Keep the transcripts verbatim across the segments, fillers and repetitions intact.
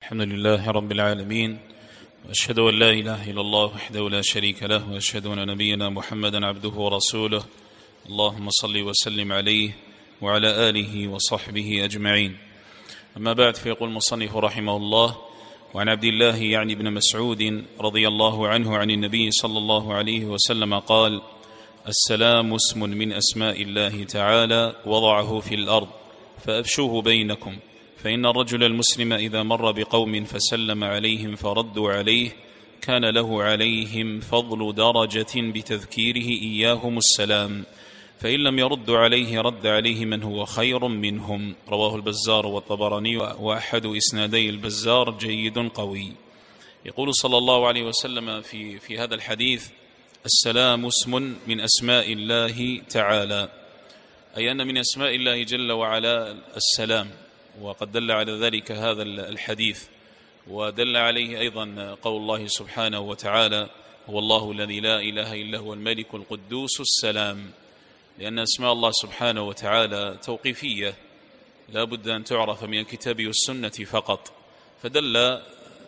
الحمد لله رب العالمين، وأشهد أن لا إله إلا الله وحده لا شريك له، وأشهد أن نبينا محمدا عبده ورسوله. اللهم صل وسلم عليه وعلى آله وصحبه أجمعين. أما بعد، فيقول المصنف رحمه الله: وعن عبد الله يعني ابن مسعود رضي الله عنه عن النبي صلى الله عليه وسلم قال: السلام اسم من أسماء الله تعالى وضعه في الأرض فأفشوه بينكم، فإن الرجل المسلم إذا مر بقوم فسلم عليهم فردوا عليه كان له عليهم فضل درجة بتذكيره إياهم السلام، فإن لم يرد عليه رد عليه من هو خير منهم. رواه البزار والطبراني، وأحد إسنادي البزار جيد قوي. يقول صلى الله عليه وسلم في, في هذا الحديث: السلام اسم من أسماء الله تعالى، أي أن من أسماء الله جل وعلا السلام، وقد دل على ذلك هذا الحديث، ودل عليه أيضا قول الله سبحانه وتعالى: هو الله الذي لا إله إلا هو الملك القدوس السلام، لأن أسماء الله سبحانه وتعالى توقيفية لا بد أن تعرف من الكتاب والسنة فقط، فدل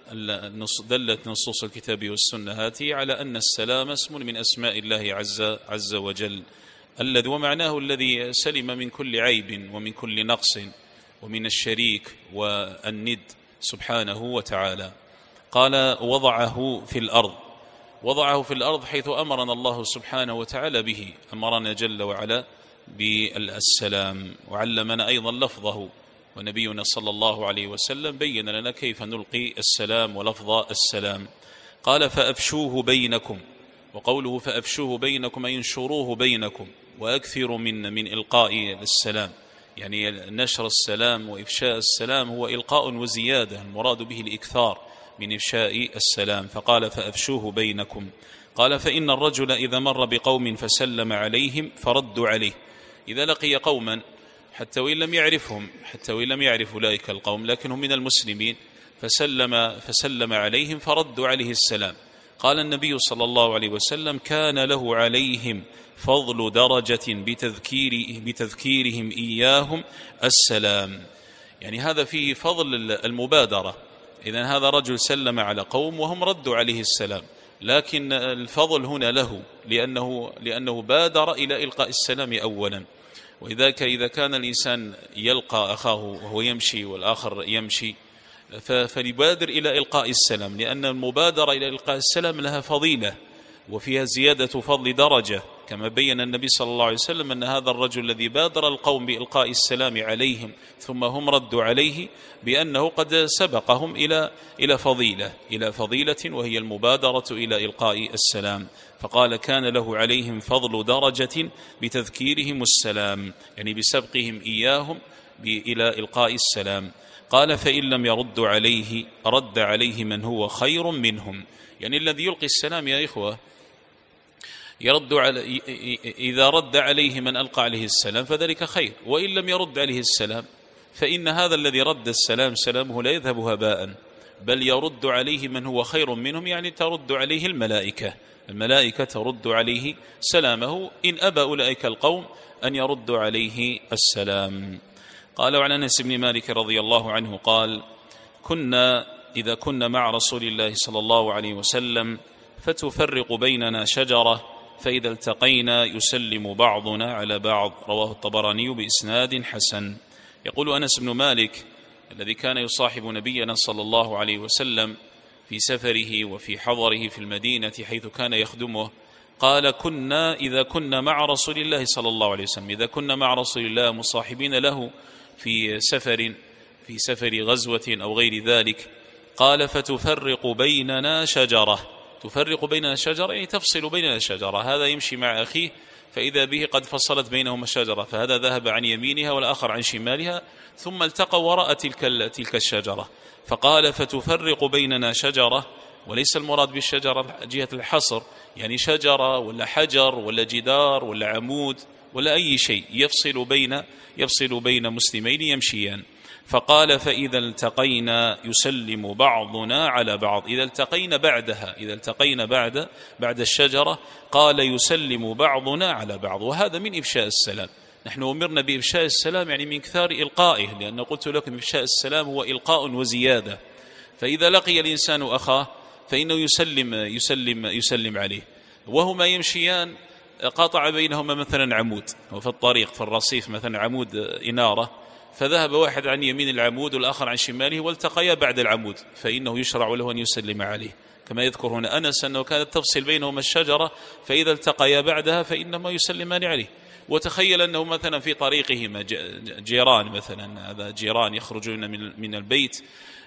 دلت نصوص الكتاب والسنة هذه على أن السلام اسم من أسماء الله عز, عز وجل، الذي ومعناه الذي سلم من كل عيب ومن كل نقص ومن الشريك والند سبحانه وتعالى. قال: وضعه في الأرض. وضعه في الأرض حيث أمرنا الله سبحانه وتعالى به، أمرنا جل وعلا بالسلام، وعلمنا أيضا لفظه، ونبينا صلى الله عليه وسلم بين لنا كيف نلقي السلام ولفظ السلام. قال: فأفشوه بينكم. وقوله فأفشوه بينكم أي انشروه بينكم، وأكثروا من من إلقاء السلام، يعني نشر السلام وإفشاء السلام هو إلقاء وزيادة، المراد به الإكثار من إفشاء السلام. فقال: فأفشوه بينكم. قال: فإن الرجل إذا مر بقوم فسلم عليهم فردوا عليه، إذا لقي قوما حتى وإن لم يعرفهم، حتى وإن لم يعرف أولئك القوم لكنهم من المسلمين، فسلم, فسلم عليهم فردوا عليه السلام. قال النبي صلى الله عليه وسلم: كان له عليهم فضل درجة بتذكير بتذكيرهم إياهم السلام، يعني هذا فيه فضل المبادرة. إذن هذا رجل سلم على قوم وهم ردوا عليه السلام، لكن الفضل هنا له لأنه, لأنه بادر إلى إلقاء السلام أولا. وإذاك إذا كان الإنسان يلقى أخاه وهو يمشي والآخر يمشي فليبادر إلى إلقاء السلام، لأن المبادرة إلى إلقاء السلام لها فضيلة وفيها زيادة فضل درجة، كما بين النبي صلى الله عليه وسلم أن هذا الرجل الذي بادر القوم بإلقاء السلام عليهم ثم هم ردوا عليه بأنه قد سبقهم إلى إلى فضيلة إلى فضيلة وهي المبادرة إلى إلقاء السلام. فقال: كان له عليهم فضل درجة بتذكيرهم السلام، يعني بسبقهم إياهم إلى إلقاء السلام. قال: فإن لم يرد عليه رد عليه من هو خير منهم، يعني الذي يلقي السلام يا إخوة يرد على إذا رد عليه من ألقى عليه السلام فذلك خير، وإن لم يرد عليه السلام فإن هذا الذي رد السلام سلامه لا يذهب هباء، بل يرد عليه من هو خير منهم، يعني ترد عليه الملائكة الملائكة ترد عليه سلامه إن أبى أولئك القوم أن يردوا عليه السلام. قال: وعن أنس بن مالك رضي الله عنه قال: كنا إذا كنا مع رسول الله صلى الله عليه وسلم فتفرق بيننا شجرة، فإذا التقينا يسلم بعضنا على بعض. رواه الطبراني بإسناد حسن. يقول أنس بن مالك الذي كان يصاحب نبينا صلى الله عليه وسلم في سفره وفي حضره في المدينة حيث كان يخدمه، قال: كنا إذا كنا مع رسول الله صلى الله عليه وسلم، إذا كنا مع رسول الله مصاحبين له في سفر في سفر غزوة أو غير ذلك، قال: فتفرق بيننا شجرة. تفرق بيننا شجرة يعني تفصل بيننا شجرة، هذا يمشي مع أخيه فإذا به قد فصلت بينهما شجرة، فهذا ذهب عن يمينها والآخر عن شمالها، ثم التقوا وراء تلك تلك الشجرة. فقال: فتفرق بيننا شجرة، وليس المراد بالشجرة جهة الحصر، يعني شجرة ولا حجر ولا جدار ولا عمود ولا أي شيء يفصل بين يفصل بين مسلمين يمشيان. فقال: فإذا التقينا يسلم بعضنا على بعض. إذا التقينا بعدها إذا التقينا بعد بعد الشجرة قال: يسلم بعضنا على بعض. وهذا من إفشاء السلام، نحن أمرنا بإفشاء السلام يعني من كثار إلقائه، لأن قلت لكم إفشاء السلام هو إلقاء وزيادة، فإذا لقي الإنسان أخاه فإنه يسلم, يسلم, يسلم عليه. وهما يمشيان قاطع بينهما مثلا عمود، وفي الطريق في الرصيف مثلا عمود إنارة، فذهب واحد عن يمين العمود والآخر عن شماله والتقيا بعد العمود، فإنه يشرع له أن يسلم عليه، كما يذكر هنا أنس أنه كانت تفصل بينهما الشجرة، فإذا التقيا بعدها فإنما يسلمان عليه. وتخيل أنه مثلا في طريقهما جيران، مثلا هذا جيران يخرجون من البيت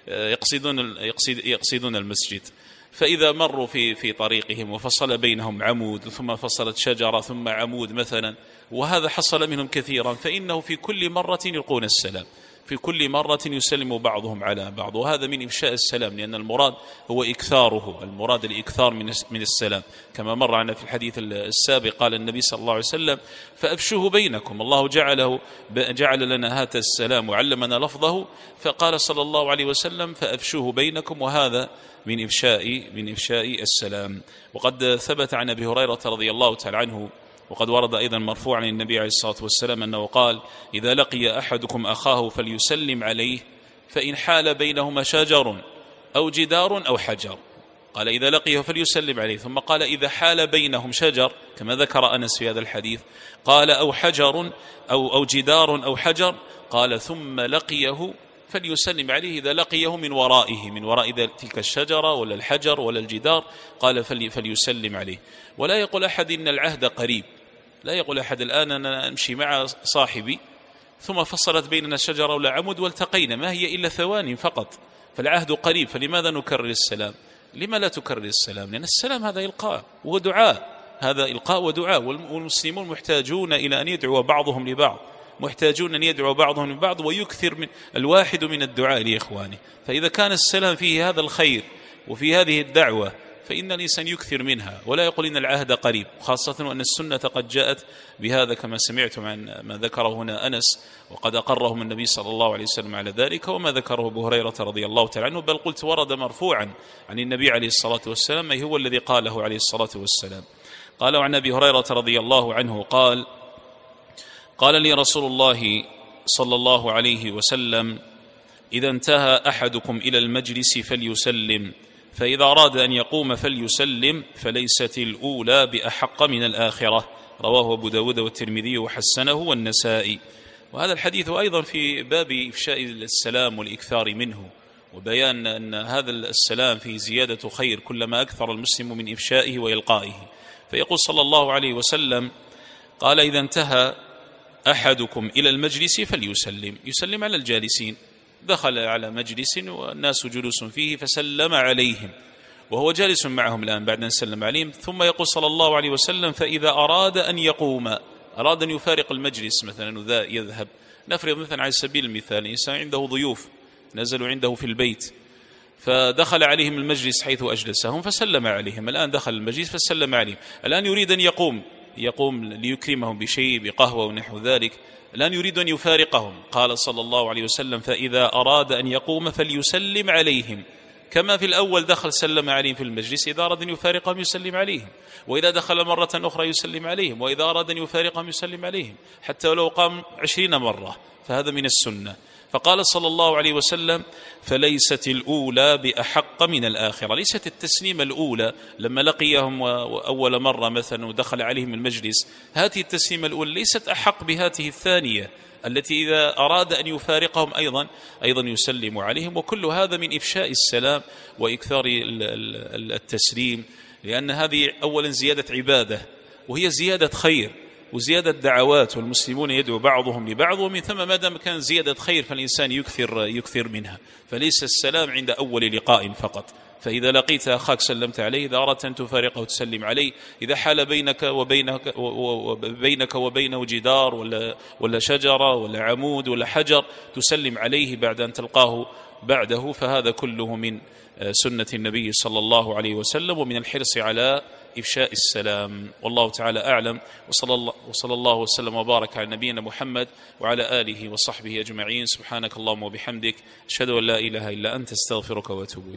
يقصدون يقصدون المسجد، فإذا مروا في في طريقهم وفصل بينهم عمود ثم فصلت شجرة ثم عمود مثلا، وهذا حصل منهم كثيرا، فإنه في كل مرة يلقون السلام، في كل مرة يسلم بعضهم على بعض، وهذا من إفشاء السلام، لأن المراد هو إكثاره، المراد الإكثار من السلام، كما مر عنا في الحديث السابق قال النبي صلى الله عليه وسلم: فأفشوه بينكم، الله جعله جعل لنا هذا السلام وعلمنا لفظه، فقال صلى الله عليه وسلم: فأفشوه بينكم، وهذا من إفشاء من إفشاء السلام. وقد ثبت عن أبي هريرة رضي الله تعالى عنه، وقد ورد أيضا مرفوعا عن النبي عليه الصلاة والسلام أنه قال: إذا لقي أحدكم أخاه فليسلم عليه، فإن حال بينهما شجر أو جدار أو حجر. قال إذا لقيه فليسلم عليه، ثم قال إذا حال بينهم شجر، كما ذكر أنس في هذا الحديث، قال أو حجر أو, أو جدار أو حجر، قال ثم لقيه فليسلم عليه إذا لقيه من ورائه، من وراء تلك الشجرة ولا الحجر ولا الجدار، قال فليسلم عليه. ولا يقول أحد إن العهد قريب، لا يقول أحد الآن أنا أمشي مع صاحبي ثم فصلت بيننا الشجرة ولا عمود والتقينا، ما هي إلا ثواني فقط، فالعهد قريب، فلماذا نكرر السلام؟ لما لا تكرر السلام؟ لأن السلام هذا إلقاء ودعاء، هذا إلقاء ودعاء، والمسلمون محتاجون إلى أن يدعو بعضهم لبعض، محتاجون أن يدعو بعضهم لبعض، ويكثر من الواحد من الدعاء لإخوانه. فإذا كان السلام فيه هذا الخير وفي هذه الدعوة فإن الإنسان يكثر منها، ولا يقول إن العهد قريب، خاصة وأن السنة قد جاءت بهذا كما سمعتم عن ما ذكره هنا أنس، وقد أقرهم النبي صلى الله عليه وسلم على ذلك، وما ذكره أبو هريرة رضي الله تعالى عنه، بل قلت ورد مرفوعا عن النبي عليه الصلاة والسلام، أي هو الذي قاله عليه الصلاة والسلام. قال عن أبي هريرة رضي الله عنه قال: قال لي رسول الله صلى الله عليه وسلم: إذا انتهى أحدكم إلى المجلس فليسلم، فإذا أراد أن يقوم فليسلم، فليست الأولى بأحق من الآخرة. رواه أبو داود والترمذي وحسنه والنسائي. وهذا الحديث أيضا في باب إفشاء السلام والإكثار منه، وبيان أن هذا السلام فيه زيادة خير كلما أكثر المسلم من إفشائه وإلقائه. فيقول صلى الله عليه وسلم: قال إذا انتهى أحدكم إلى المجلس فليسلم، يسلم على الجالسين، دخل على مجلس والناس جلوس فيه فسلم عليهم وهو جالس معهم الآن بعد أن سلم عليهم، ثم يقول صلى الله عليه وسلم: فإذا أراد أن يقوم، أراد أن يفارق المجلس مثلا وذا يذهب، نفرض مثلا على سبيل المثال إنسان عنده ضيوف نزلوا عنده في البيت، فدخل عليهم المجلس حيث أجلسهم فسلم عليهم، الآن دخل المجلس فسلم عليهم، الآن يريد أن يقوم يقوم ليكرمهم بشيء بقهوة ونحو ذلك، الآن يريد أن يفارقهم، قال صلى الله عليه وسلم: فإذا أراد أن يقوم فليسلم عليهم، كما في الأول دخل سلم عليهم في المجلس، إذا أراد أن يفارقهم يسلم عليهم، وإذا دخل مرة أخرى يسلم عليهم، وإذا أراد أن يفارقهم يسلم عليهم، حتى ولو قام عشرين مرة، فهذا من السنة. فقال صلى الله عليه وسلم: فليست الأولى بأحق من الآخرة، ليست التسليمة الأولى لما لقيهم أول مرة مثلا ودخل عليهم المجلس، هذه التسليمة الأولى ليست أحق بهذه الثانية التي إذا أراد أن يفارقهم أيضا أيضا يسلم عليهم. وكل هذا من إفشاء السلام وإكثار التسليم، لأن هذه أولا زيادة عبادة، وهي زيادة خير وزيادة دعوات، والمسلمون يدعو بعضهم لبعض، ومن ثم ما دام كان زيادة خير فالإنسان يكثر يكثر منها. فليس السلام عند أول لقاء فقط، فإذا لقيت أخاك سلمت عليه، إذا أردت أن تفارقه تسلم عليه، إذا حال بينك وبينك وبينك وبينه جدار ولا ولا شجرة ولا عمود ولا حجر تسلم عليه بعد أن تلقاه بعده، فهذا كله من سنة النبي صلى الله عليه وسلم، ومن الحرص على إفشاء السلام. والله تعالى أعلم، وصلى الله, وصلى الله وسلم وبارك على نبينا محمد وعلى آله وصحبه أجمعين. سبحانك اللهم وبحمدك، أشهد أن لا إله إلا أنت، استغفرك وأتوب إليك.